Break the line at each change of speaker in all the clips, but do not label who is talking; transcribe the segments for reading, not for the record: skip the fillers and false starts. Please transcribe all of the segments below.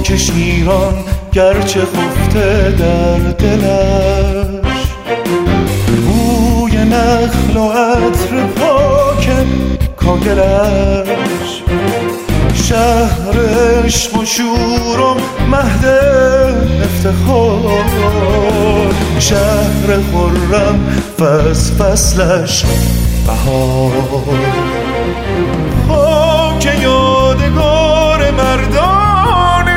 خاک شیران گرچه خفته در دلش، بوی نخل و عطر پاک کاگلش، شهر عشق و شور و مهد افتخار، شهر خرم فصلش بهار. خاک یادگار مردان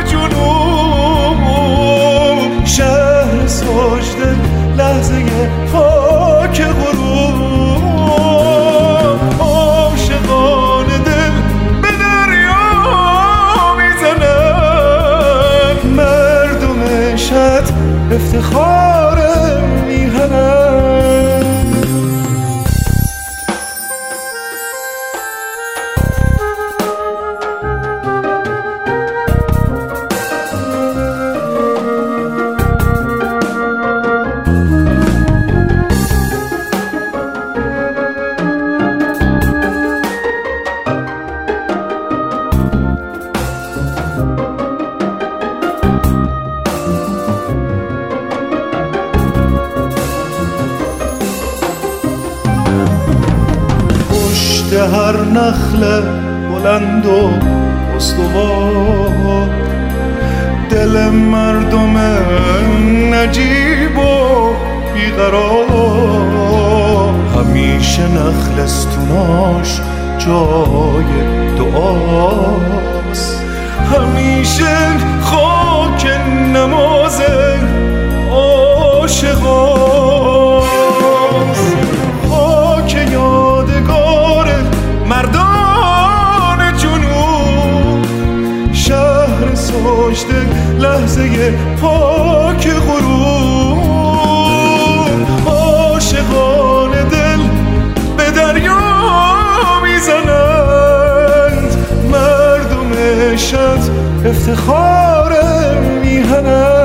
جنوب، شهر سجده لحظه خاک غروب، عاشقان دل به دریا میزنن، مردم شهر افتخار میهنن. هر نخل بلند و استوار، دل مردم نجیب و بیقرار، همیشه نخل استوناش جای دعاست، همیشه خاک نماز عاشقاست. خاک یادگار مردان جنوب، شهر سجده لحظه پاک غروب، عاشقان دل به دریا میزنند، مردم شهر افتخار میهنند.